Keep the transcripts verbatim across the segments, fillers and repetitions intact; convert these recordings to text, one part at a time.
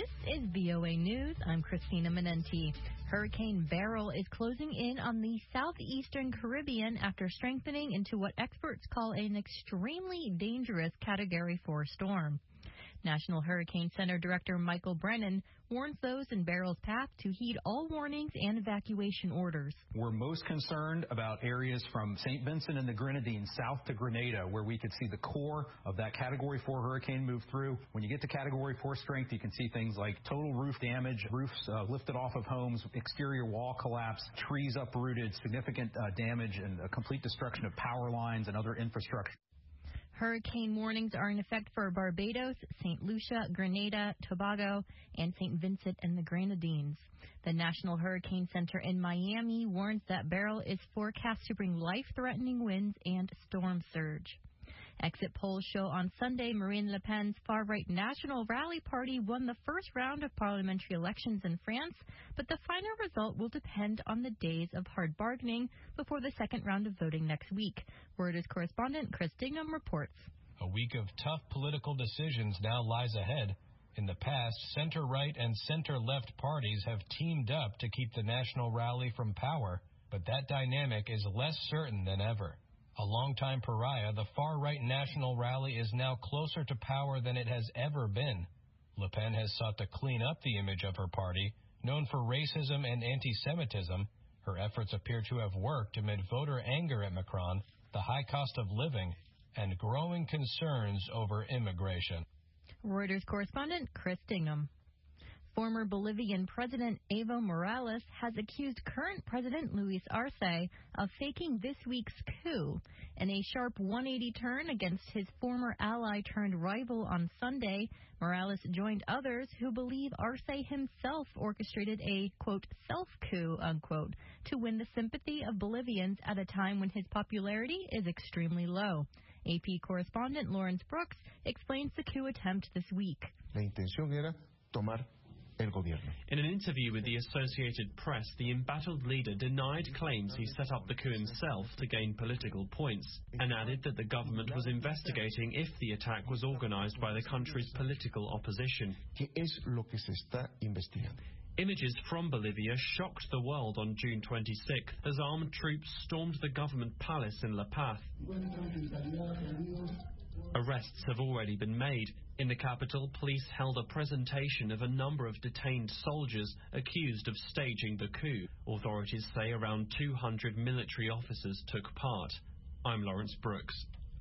This is V O A News. I'm Christina Menenti. Hurricane Beryl is closing in on the southeastern Caribbean after strengthening into what experts call an extremely dangerous Category four storm. National Hurricane Center Director Michael Brennan warns those in Beryl's path to heed all warnings and evacuation orders. We're most concerned about areas from Saint Vincent and the Grenadines south to Grenada, where we could see the core of that Category four hurricane move through. When you get to Category four strength, you can see things like total roof damage, roofs uh, lifted off of homes, exterior wall collapse, trees uprooted, significant uh, damage, and a complete destruction of power lines and other infrastructure. Hurricane warnings are in effect for Barbados, Saint Lucia, Grenada, Tobago, and Saint Vincent and the Grenadines. The National Hurricane Center in Miami warns that Beryl is forecast to bring life-threatening winds and storm surge. Exit polls show on Sunday Marine Le Pen's far-right National Rally Party won the first round of parliamentary elections in France, but the final result will depend on the days of hard bargaining before the second round of voting next week. Reuters correspondent Chris Dignam reports. A week of tough political decisions now lies ahead. In the past, center-right and center-left parties have teamed up to keep the National Rally from power, but that dynamic is less certain than ever. A longtime pariah, the far-right National Rally is now closer to power than it has ever been. Le Pen has sought to clean up the image of her party, known for racism and anti-Semitism. Her efforts appear to have worked amid voter anger at Macron, the high cost of living, and growing concerns over immigration. Reuters correspondent Chris Dignam. Former Bolivian President Evo Morales has accused current President Luis Arce of faking this week's coup. In a sharp one eighty turn against his former ally-turned-rival on Sunday, Morales joined others who believe Arce himself orchestrated a, quote, self-coup, unquote, to win the sympathy of Bolivians at a time when his popularity is extremely low. A P correspondent Lawrence Brooks explains the coup attempt this week. La intención era tomar In an interview with the Associated Press, the embattled leader denied claims he set up the coup himself to gain political points and added that the government was investigating if the attack was organized by the country's political opposition. ¿Qué es lo que se está investigando? Images from Bolivia shocked the world on June twenty-sixth as armed troops stormed the government palace in La Paz. Arrests have already been made. In the capital, police held a presentation of a number of detained soldiers accused of staging the coup. Authorities say around two hundred military officers took part. I'm Lawrence Brooks.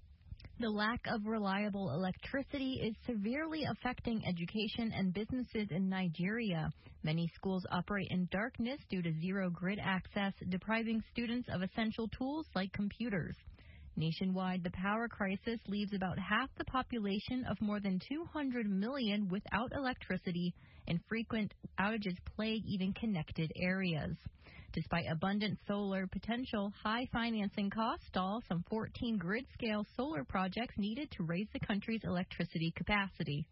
The lack of reliable electricity is severely affecting education and businesses in Nigeria. Many schools operate in darkness due to zero grid access, depriving students of essential tools like computers. Nationwide, the power crisis leaves about half the population of more than two hundred million without electricity, and frequent outages plague even connected areas. Despite abundant solar potential, high financing costs stall some fourteen grid-scale solar projects needed to raise the country's electricity capacity.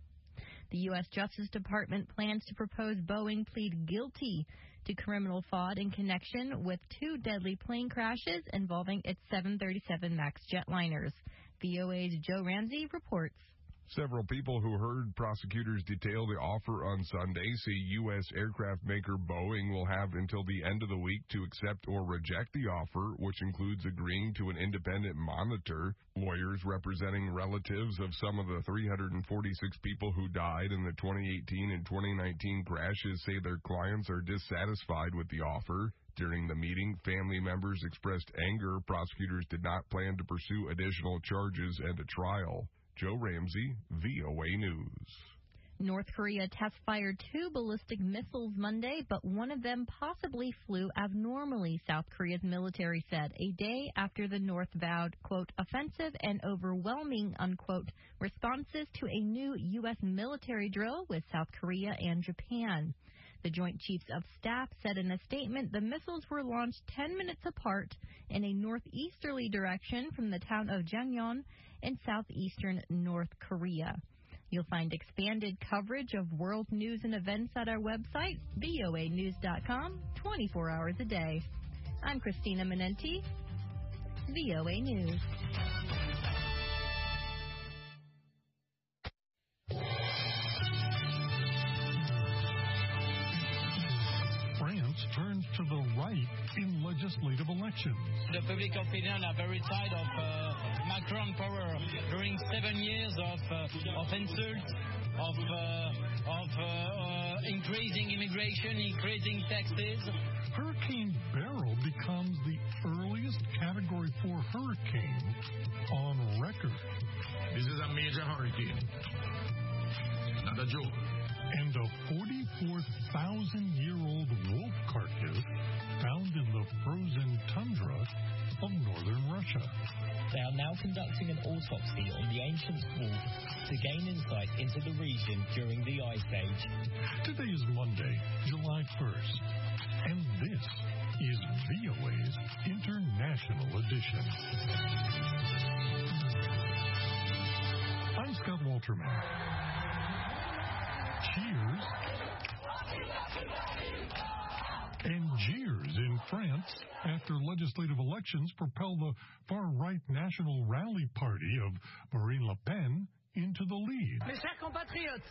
The U S Justice Department plans to propose Boeing plead guilty to criminal fraud in connection with two deadly plane crashes involving its seven thirty-seven MAX jetliners. V O A's Joe Ramsey reports. Several people who heard prosecutors detail the offer on Sunday say U S aircraft maker Boeing will have until the end of the week to accept or reject the offer, which includes agreeing to an independent monitor. Lawyers representing relatives of some of the three hundred forty-six people who died in the twenty eighteen and twenty nineteen crashes say their clients are dissatisfied with the offer. During the meeting, family members expressed anger. Prosecutors did not plan to pursue additional charges and a trial. Joe Ramsey, V O A News. North Korea test-fired two ballistic missiles Monday, but one of them possibly flew abnormally, South Korea's military said, a day after the North vowed, quote, offensive and overwhelming, unquote, responses to a new U S military drill with South Korea and Japan. The Joint Chiefs of Staff said in a statement the missiles were launched ten minutes apart in a northeasterly direction from the town of Jangyeon in southeastern North Korea. You'll find expanded coverage of world news and events at our website, V O A news dot com, twenty-four hours a day. I'm Christina Menenti, V O A News. legislative elections. The public opinion are very tired of uh, Macron power during seven years of uh, of insults, of uh, of uh, uh, increasing immigration, increasing taxes. Hurricane Beryl becomes the earliest Category four hurricane on record. This is a major hurricane, not a joke. And a forty-four thousand year old wolf carcass found in the frozen tundra of northern Russia. They are now conducting an autopsy on the ancient wolf to gain insight into the region during the Ice Age. Today is Monday, July first, and this is V O A's International Edition. I'm Scott Walterman. Cheers and jeers in France after legislative elections propel the far-right National Rally Party of Marine Le Pen into the lead. Mes chers compatriotes,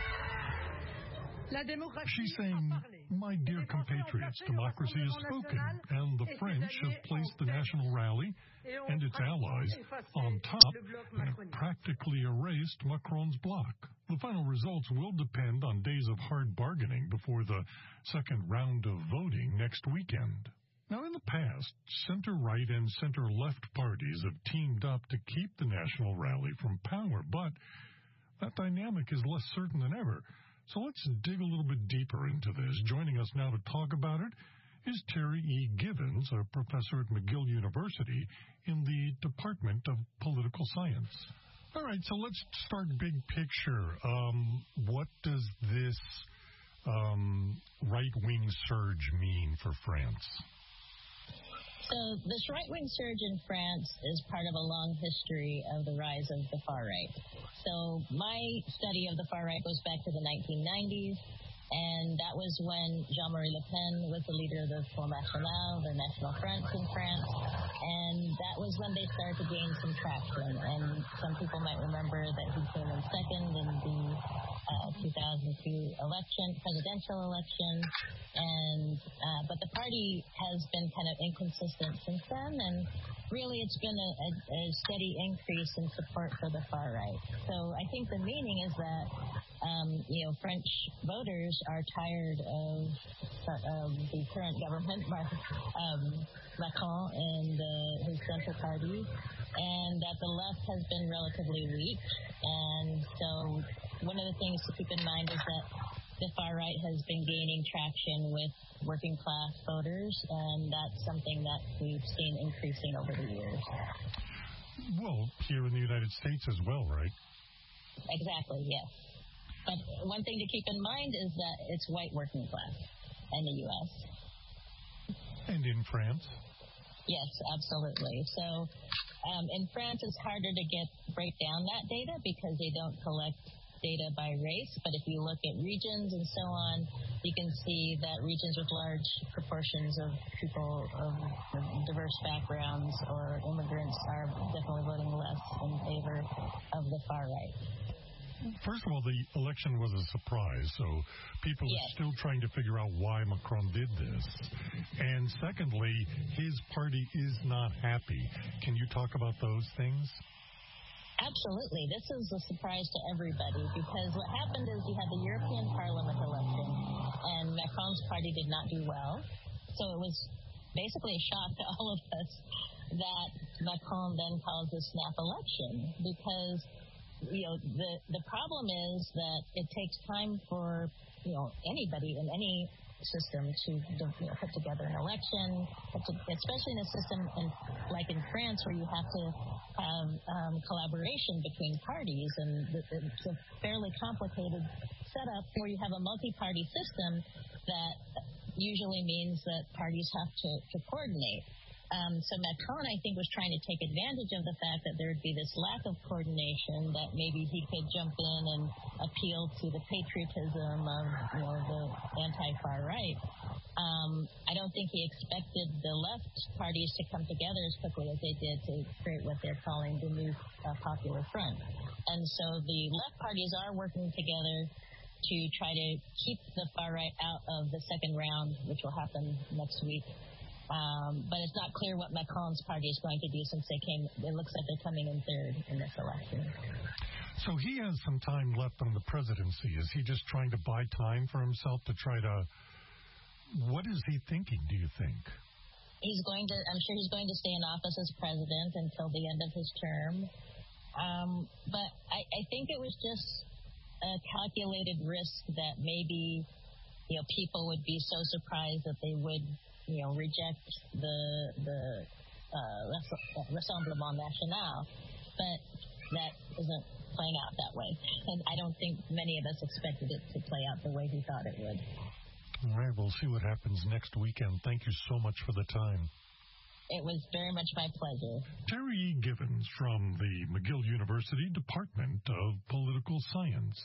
la démocratie. She's saying, my dear compatriots, democracy is spoken, and the French have placed the National Rally and its allies on top and practically erased Macron's bloc. The final results will depend on days of hard bargaining before the second round of voting next weekend. Now, in the past, center-right and center-left parties have teamed up to keep the National Rally from power, but that dynamic is less certain than ever. So let's dig a little bit deeper into this. Joining us now to talk about it is Terry E. Givens, a professor at McGill University in the Department of Political Science. All right, so let's start big picture. Um, what does this um, right-wing surge mean for France? So this right-wing surge in France is part of a long history of the rise of the far right. So my study of the far right goes back to the nineteen nineties, and that was when Jean-Marie Le Pen was the leader of the Front National, the National Front in France, and that was when they started to gain some traction. And some people might remember that he came in second in the uh, two thousand two election, presidential election, and uh, but the party has been kind of inconsistent since then, and really it's been a, a, a steady increase in support for the far right. So I think the meaning is that um, you know French voters are tired of, of the current government, um, Macron and uh, his Centre Party, and that the left has been relatively weak. And so one of the things to keep in mind is that the far right has been gaining traction with working class voters, and that's something that we've seen increasing over the years. Well, here in the United States as well, right? Exactly, yes. But one thing to keep in mind is that it's white working class in the U S And in France? Yes, absolutely. So um, in France, it's harder to get break down that data because they don't collect data by race. But if you look at regions and so on, you can see that regions with large proportions of people of diverse backgrounds or immigrants are definitely voting less in favor of the far right. First of all, the election was a surprise, so people yes. are still trying to figure out why Macron did this. And secondly, his party is not happy. Can you talk about those things? Absolutely. This is a surprise to everybody because what happened is you had the European Parliament election, and Macron's party did not do well. So it was basically a shock to all of us that Macron then calls a snap election because you know, the the problem is that it takes time for, you know, anybody in any system to you know, put together an election, to, especially in a system in, like in France where you have to have um, collaboration between parties, and it's a fairly complicated setup where you have a multi-party system that usually means that parties have to, to coordinate. Um, so Macron, I think, was trying to take advantage of the fact that there would be this lack of coordination, that maybe he could jump in and appeal to the patriotism of, you know, the anti-far right. Um, I don't think he expected the left parties to come together as quickly as they did to create what they're calling the new uh, Popular Front. And so the left parties are working together to try to keep the far right out of the second round, which will happen next week. Um, but it's not clear what Macron's party is going to do since they came. It looks like they're coming in third in this election. So he has some time left on the presidency. Is he just trying to buy time for himself to try to... What is he thinking, do you think? He's going to, I'm sure he's going to stay in office as president until the end of his term. Um, but I, I think it was just a calculated risk that maybe, you know, people would be so surprised that they would, you know, reject the the uh, Rassemblement National, but that isn't playing out that way. And I don't think many of us expected it to play out the way he thought it would. All right, we'll see what happens next weekend. Thank you so much for the time. It was very much my pleasure. Terry E. Givens from the McGill University Department of Political Science.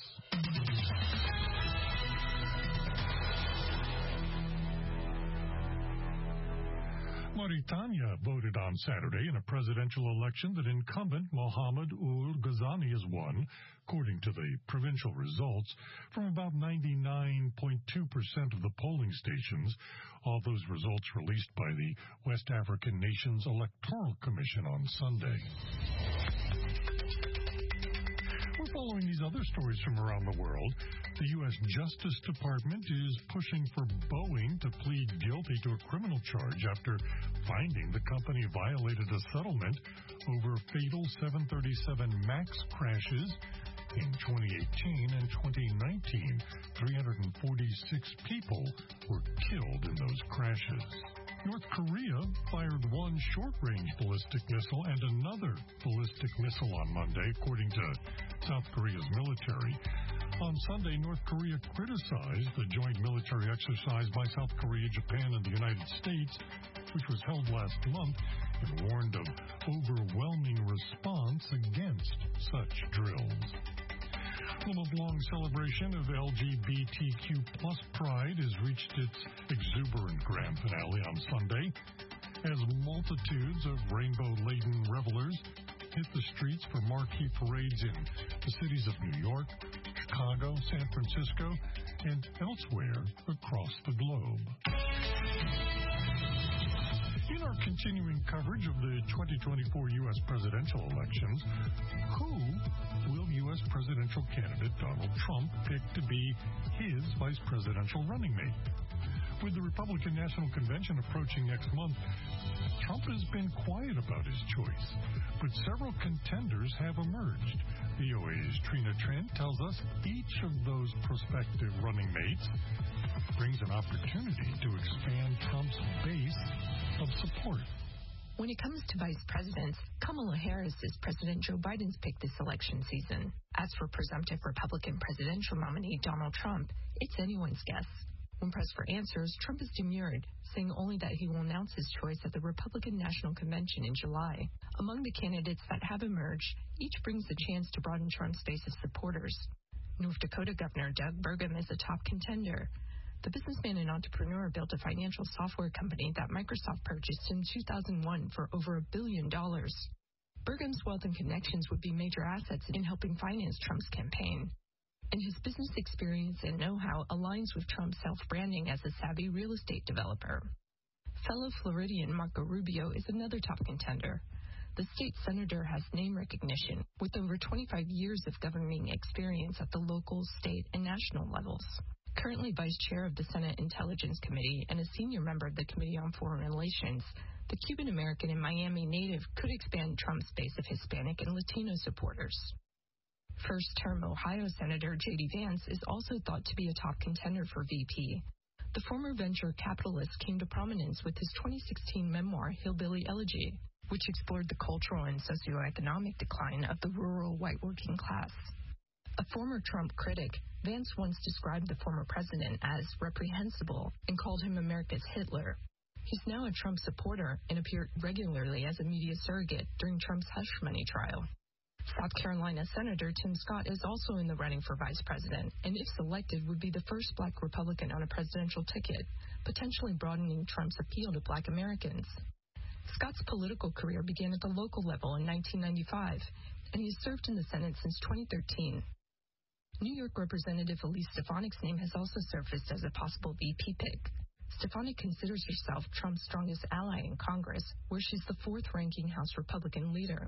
Mauritania voted on Saturday in a presidential election that incumbent Mohamed Ould Ghazouani has won, according to the provincial results, from about ninety-nine point two percent of the polling stations. All those results released by the West African Nations Electoral Commission on Sunday. We're following these other stories from around the world. The U S Justice Department is pushing for Boeing to plead guilty to a criminal charge after finding the company violated a settlement over fatal seven thirty-seven MAX crashes in twenty eighteen and twenty nineteen. three hundred forty-six people were killed in those crashes. North Korea fired one short-range ballistic missile and another ballistic missile on Monday, according to South Korea's military. On Sunday, North Korea criticized the joint military exercise by South Korea, Japan, and the United States, which was held last month, and warned of overwhelming response against such drills. The month-long celebration of L G B T Q plus pride has reached its exuberant grand finale on Sunday, as multitudes of rainbow-laden revelers hit the streets for marquee parades in the cities of New York, Chicago, San Francisco, and elsewhere across the globe. In our continuing coverage of the twenty twenty-four U S presidential elections, who will U S presidential candidate Donald Trump pick to be his vice presidential running mate? With the Republican National Convention approaching next month, Trump has been quiet about his choice, but several contenders have emerged. V O A's Trina Trent tells us each of those prospective running mates brings an opportunity to expand Trump's base of support. When it comes to vice presidents, Kamala Harris is President Joe Biden's pick this election season. As for presumptive Republican presidential nominee Donald Trump, it's anyone's guess. When pressed for answers, Trump has demurred, saying only that he will announce his choice at the Republican National Convention in July. Among the candidates that have emerged, each brings the chance to broaden Trump's base of supporters. North Dakota Governor Doug Burgum is a top contender. The businessman and entrepreneur built a financial software company that Microsoft purchased in two thousand one for over a billion dollars. Burgum's wealth and connections would be major assets in helping finance Trump's campaign. And his business experience and know-how aligns with Trump's self-branding as a savvy real estate developer. Fellow Floridian Marco Rubio is another top contender. The state senator has name recognition, with over twenty-five years of governing experience at the local, state, and national levels. Currently vice chair of the Senate Intelligence Committee and a senior member of the Committee on Foreign Relations, the Cuban-American and Miami native could expand Trump's base of Hispanic and Latino supporters. First-term Ohio Senator J D Vance is also thought to be a top contender for V P. The former venture capitalist came to prominence with his twenty sixteen memoir, Hillbilly Elegy, which explored the cultural and socioeconomic decline of the rural white working class. A former Trump critic, Vance once described the former president as reprehensible and called him America's Hitler. He's now a Trump supporter and appeared regularly as a media surrogate during Trump's hush money trial. South Carolina Senator Tim Scott is also in the running for vice president, and if selected, would be the first black Republican on a presidential ticket, potentially broadening Trump's appeal to black Americans. Scott's political career began at the local level in nineteen ninety-five, and he's served in the Senate since twenty thirteen. New York Representative Elise Stefanik's name has also surfaced as a possible V P pick. Stefanik considers herself Trump's strongest ally in Congress, where she's the fourth-ranking House Republican leader.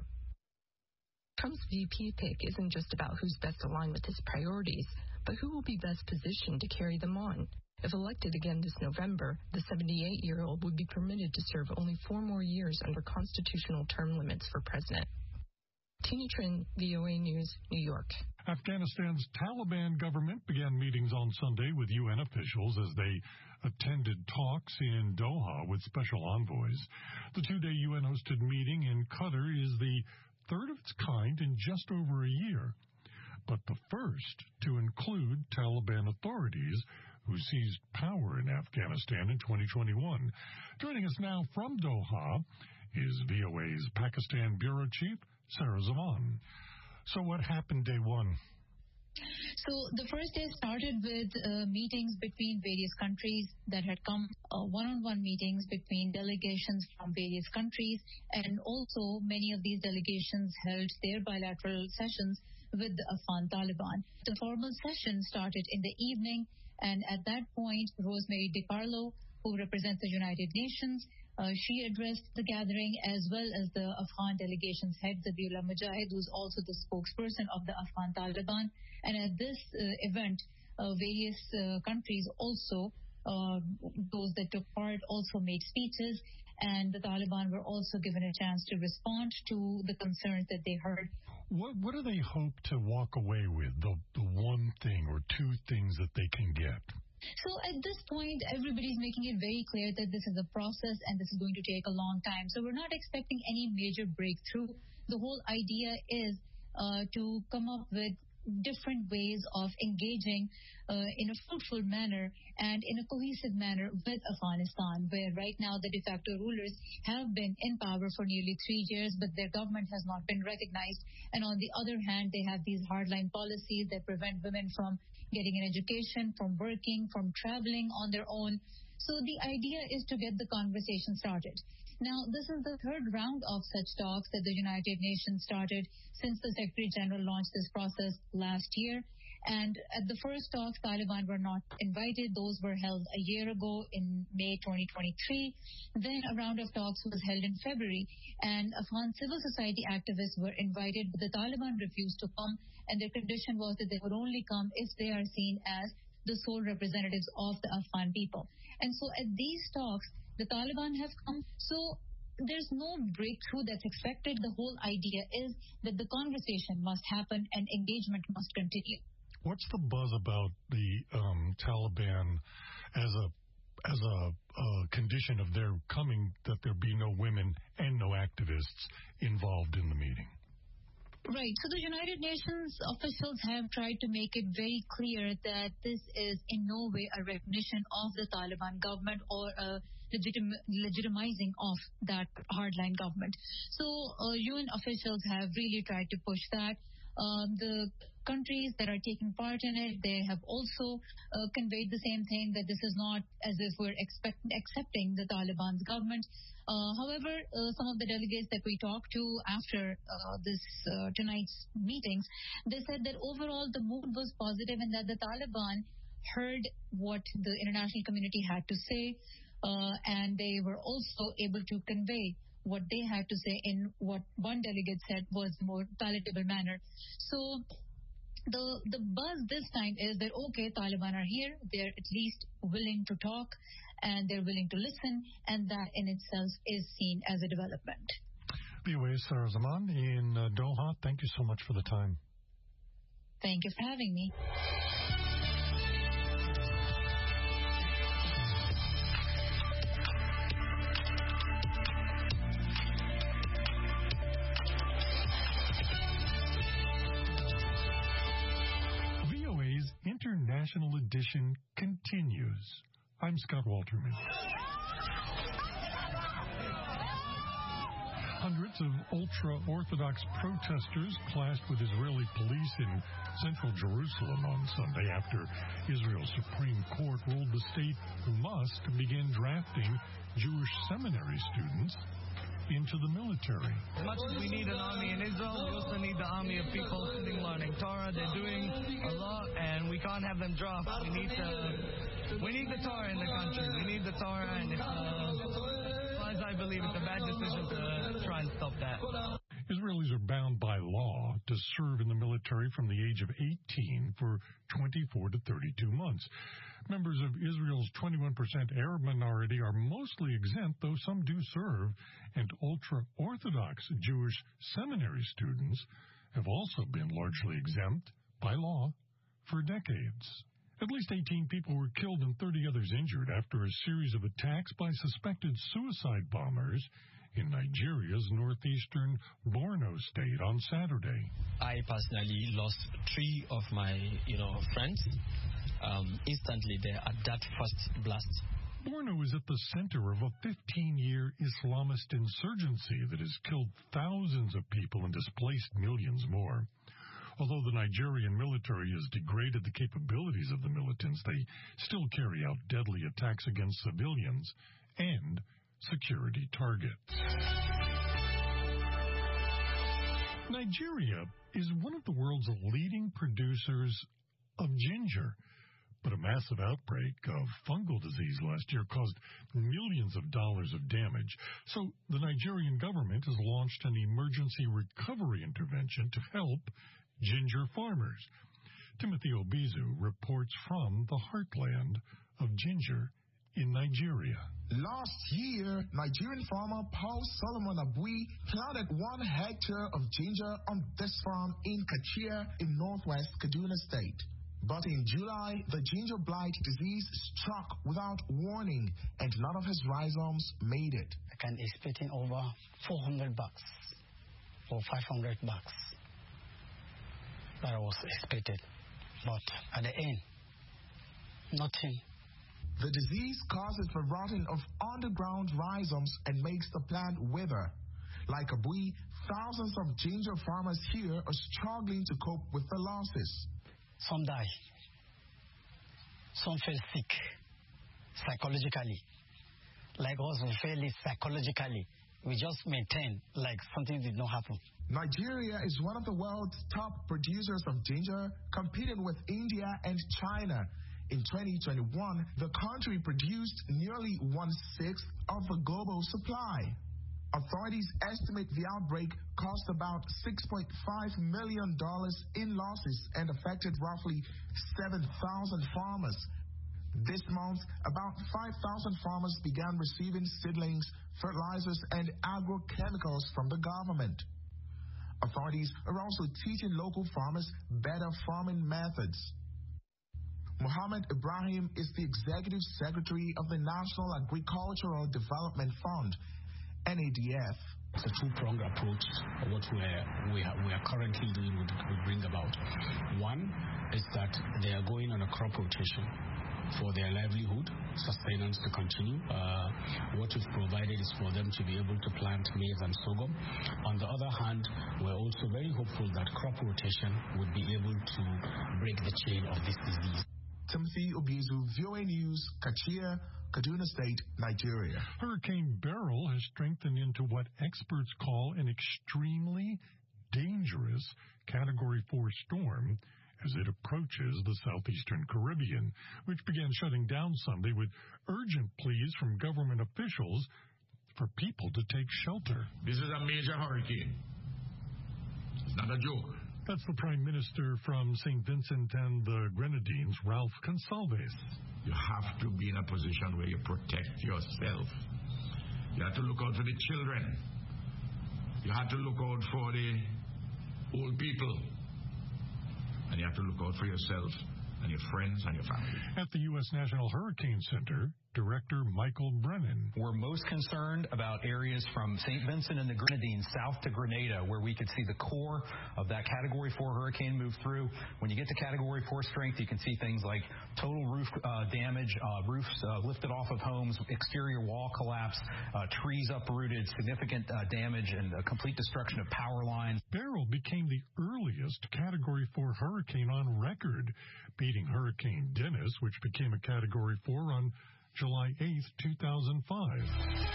Trump's V P pick isn't just about who's best aligned with his priorities, but who will be best positioned to carry them on. If elected again this November, the seventy-eight-year-old would be permitted to serve only four more years under constitutional term limits for president. Tina Trin, V O A News, New York. Afghanistan's Taliban government began meetings on Sunday with U N officials as they attended talks in Doha with special envoys. The two-day U N-hosted meeting in Qatar is the third of its kind in just over a year, but the first to include Taliban authorities who seized power in Afghanistan in twenty twenty-one. Joining us now from Doha is V O A's Pakistan Bureau Chief, Sarah Zaman. So what happened day one? So the first day started with uh, meetings between various countries that had come, uh, one-on-one meetings between delegations from various countries, and also many of these delegations held their bilateral sessions with the Afghan Taliban. The formal session started in the evening, and at that point, Rosemary DiCarlo, who represents the United Nations, Uh, she addressed the gathering, as well as the Afghan delegation's head, Zabiullah Mujahid, who's also the spokesperson of the Afghan Taliban. And at this uh, event, uh, various uh, countries also, uh, those that took part, also made speeches, and the Taliban were also given a chance to respond to the concerns that they heard. What, what do they hope to walk away with, the, the one thing or two things that they can get? So at this point, everybody's making it very clear that this is a process and this is going to take a long time. So we're not expecting any major breakthrough. The whole idea is uh, to come up with different ways of engaging uh, in a fruitful manner and in a cohesive manner with Afghanistan, where right now the de facto rulers have been in power for nearly three years, but their government has not been recognized. And on the other hand, they have these hardline policies that prevent women from getting an education, from working, from traveling on their own. So the idea is to get the conversation started. Now, this is the third round of such talks that the United Nations started since the Secretary General launched this process last year. And at the first talks, Taliban were not invited. Those were held a year ago in May twenty twenty-three. Then a round of talks was held in February, and Afghan civil society activists were invited, but the Taliban refused to come, and their condition was that they would only come if they are seen as the sole representatives of the Afghan people. And so at these talks, the Taliban have come. So there's no breakthrough that's expected. The whole idea is that the conversation must happen and engagement must continue. What's the buzz about the um, Taliban as a as a, a condition of their coming, that there be no women and no activists involved in the meeting? Right. So the United Nations officials have tried to make it very clear that this is in no way a recognition of the Taliban government or a legitim- legitimizing of that hardline government. So uh, U N officials have really tried to push that. Um, the countries that are taking part in it, they have also uh, conveyed the same thing, that this is not as if we're expect- accepting the Taliban's government. Uh, however, uh, some of the delegates that we talked to after uh, this uh, tonight's meetings, they said that overall the mood was positive and that the Taliban heard what the international community had to say, uh, and they were also able to convey what they had to say in what one delegate said was more palatable manner. So the the buzz this time is that, okay, Taliban are here, they're at least willing to talk, and they're willing to listen, and that in itself is seen as a development. V O A's Sarah Zaman in uh, Doha, thank you so much for the time. Thank you for having me. International edition continues. I'm Scott Walterman. Hundreds of ultra-Orthodox protesters clashed with Israeli police in central Jerusalem on Sunday after Israel's Supreme Court ruled the state must begin drafting Jewish seminary students into the military. As much as we need an army in Israel, we also need the army of people sitting learning Torah. They're doing a lot, and we can't have them drop. We need to We need the Torah in the country. We need the Torah, and if, uh, as far as I believe, it's a bad decision to try and stop that. Israelis are bound by law to serve in the military from the age of eighteen for twenty-four to thirty-two months. Members of Israel's twenty-one percent Arab minority are mostly exempt, though some do serve, and ultra-Orthodox Jewish seminary students have also been largely exempt by law for decades. At least eighteen people were killed and thirty others injured after a series of attacks by suspected suicide bombers in Nigeria's northeastern Borno state on Saturday. I personally lost three of my, you know, friends um, instantly there at that first blast. Borno is at the center of a fifteen-year Islamist insurgency that has killed thousands of people and displaced millions more. Although the Nigerian military has degraded the capabilities of the militants, they still carry out deadly attacks against civilians and security targets. Nigeria is one of the world's leading producers of ginger, but a massive outbreak of fungal disease last year caused millions of dollars of damage. So the Nigerian government has launched an emergency recovery intervention to help ginger farmers. Timothy Obizu reports from the heartland of ginger in Nigeria. Last year, Nigerian farmer Paul Solomon Abui planted one hectare of ginger on this farm in Kachia in northwest Kaduna State. But in July, the ginger blight disease struck without warning, and none of his rhizomes made it. I can expect over four hundred bucks or five hundred bucks that I was expected. But at the end, nothing. The disease causes the rotting of underground rhizomes and makes the plant wither. Like Abui, thousands of ginger farmers here are struggling to cope with the losses. Some die. Some feel sick psychologically. Like us, we feel it psychologically. We just maintain like something did not happen. Nigeria is one of the world's top producers of ginger, competing with India and China. In twenty twenty-one, the country produced nearly one-sixth of the global supply. Authorities estimate the outbreak cost about six point five million dollars in losses and affected roughly seven thousand farmers. This month, about five thousand farmers began receiving seedlings, fertilizers, and agrochemicals from the government. Authorities are also teaching local farmers better farming methods. Mohammed Ibrahim is the executive secretary of the National Agricultural Development Fund, N A D F. It's a two-pronged approach of what we are, we are, we are currently doing would, would bring about. One is that they are going on a crop rotation for their livelihood, sustenance to continue. Uh, what we've provided is for them to be able to plant maize and sorghum. On the other hand, we're also very hopeful that crop rotation would be able to break the chain of this disease. Timothy Obizu, V O A News, Kachia, Kaduna State, Nigeria. Hurricane Beryl has strengthened into what experts call an extremely dangerous Category four storm as it approaches the southeastern Caribbean, which began shutting down Sunday with urgent pleas from government officials for people to take shelter. This is a major hurricane. It's not a joke. That's the Prime Minister from Saint Vincent and the Grenadines, Ralph Gonsalves. You have to be in a position where you protect yourself. You have to look out for the children. You have to look out for the old people. And you have to look out for yourself and your friends and your family. At the U S National Hurricane Center, Director Michael Brennan. We're most concerned about areas from Saint Vincent and the Grenadines south to Grenada, where we could see the core of that Category four hurricane move through. When you get to Category four strength, you can see things like total roof uh, damage, uh, roofs uh, lifted off of homes, exterior wall collapse, uh, trees uprooted, significant uh, damage, and a complete destruction of power lines. Beryl became the earliest Category four hurricane on record, beating Hurricane Dennis, which became a Category four on July eighth, two thousand five.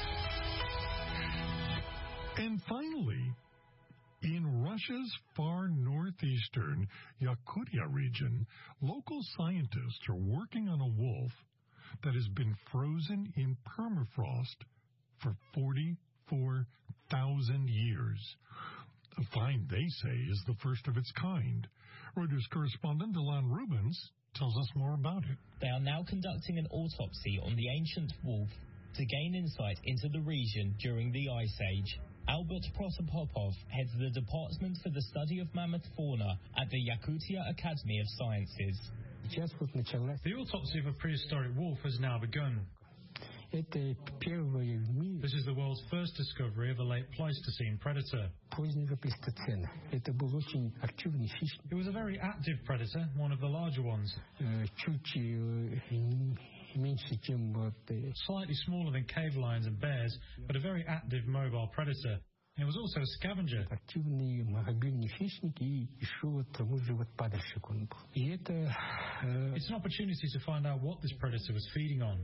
And finally, in Russia's far northeastern Yakutia region, local scientists are working on a wolf that has been frozen in permafrost for forty-four thousand years. A find, they say, is the first of its kind. Reuters correspondent Dylan Rubens tells us more about it. They are now conducting an autopsy on the ancient wolf to gain insight into the region during the Ice Age. Albert Protopopov heads the Department for the Study of Mammoth Fauna at the Yakutia Academy of Sciences. The autopsy of a prehistoric wolf has now begun. This is the world's first discovery of a late Pleistocene predator. It was a very active predator, one of the larger ones. Slightly smaller than cave lions and bears, but a very active mobile predator. It was also a scavenger. It's an opportunity to find out what this predator was feeding on.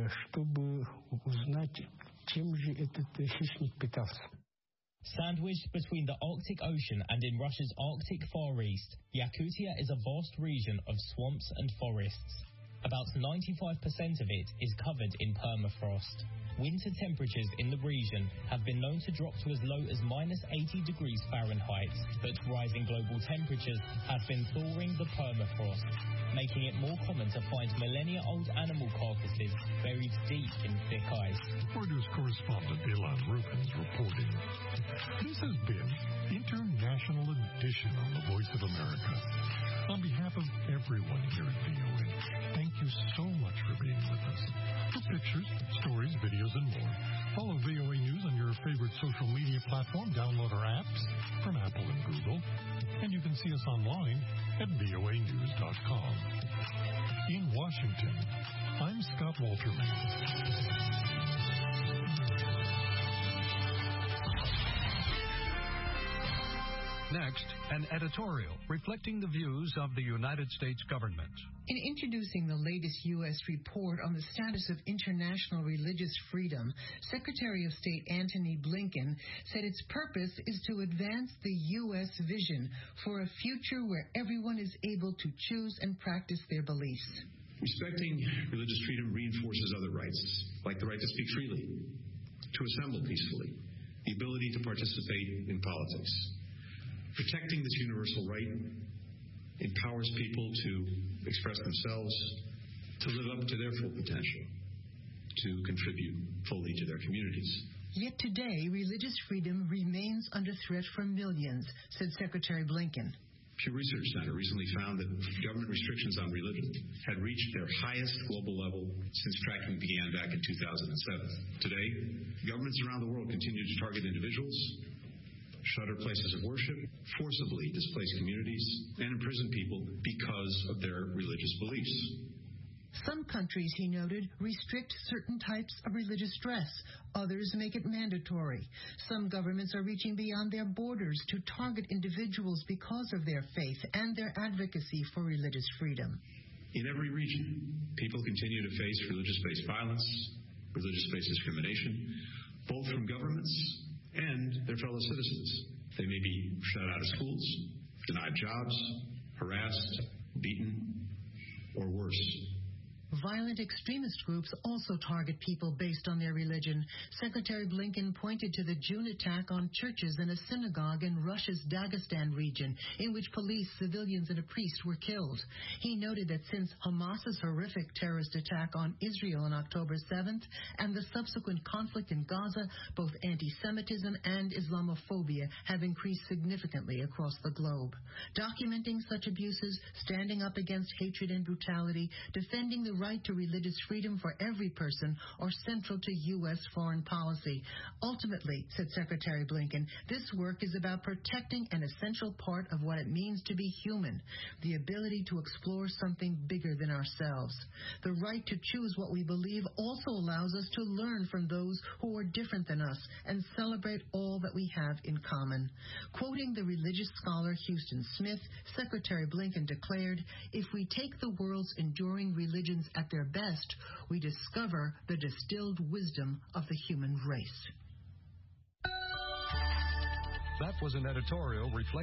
Sandwiched between the Arctic Ocean and in Russia's Arctic Far East, Yakutia is a vast region of swamps and forests. About ninety-five percent of it is covered in permafrost. Winter temperatures in the region have been known to drop to as low as minus eighty degrees Fahrenheit, but rising global temperatures have been thawing the permafrost, making it more common to find millennia-old animal carcasses buried deep in thick ice. Reuters correspondent Dylan Rubens reporting. This has been International Edition on the Voice of America. On behalf of everyone here at V O A, thank you so much for being with us. For pictures, stories, videos, and more, follow V O A News on your favorite social media platform. Download our apps from Apple and Google. And you can see us online at V O A news dot com. In Washington, I'm Scott Walterman. Next, an editorial reflecting the views of the United States government. In introducing the latest U S report on the status of international religious freedom, Secretary of State Antony Blinken said its purpose is to advance the U S vision for a future where everyone is able to choose and practice their beliefs. Respecting religious freedom reinforces other rights, like the right to speak freely, to assemble peacefully, the ability to participate in politics. Protecting this universal right empowers people to express themselves, to live up to their full potential, to contribute fully to their communities. Yet today, religious freedom remains under threat for millions, said Secretary Blinken. Pew Research Center recently found that government restrictions on religion had reached their highest global level since tracking began back in two thousand seven. Today, governments around the world continue to target individuals, shutter places of worship, forcibly displace communities, and imprison people because of their religious beliefs. Some countries, he noted, restrict certain types of religious dress. Others make it mandatory. Some governments are reaching beyond their borders to target individuals because of their faith and their advocacy for religious freedom. In every region, people continue to face religious-based violence, religious-based discrimination, both from governments and their fellow citizens. They may be shut out of schools, denied jobs, harassed, beaten, or worse. Violent extremist groups also target people based on their religion. Secretary Blinken pointed to the June attack on churches and a synagogue in Russia's Dagestan region, in which police, civilians, and a priest were killed. He noted that since Hamas's horrific terrorist attack on Israel on October seventh and the subsequent conflict in Gaza, both anti-Semitism and Islamophobia have increased significantly across the globe. Documenting such abuses, standing up against hatred and brutality, defending the right to religious freedom for every person are central to U S foreign policy. Ultimately, said Secretary Blinken, this work is about protecting an essential part of what it means to be human, the ability to explore something bigger than ourselves. The right to choose what we believe also allows us to learn from those who are different than us and celebrate all that we have in common. Quoting the religious scholar Houston Smith, Secretary Blinken declared, "If we take the world's enduring religions at their best, we discover the distilled wisdom of the human race." That was an editorial reflecting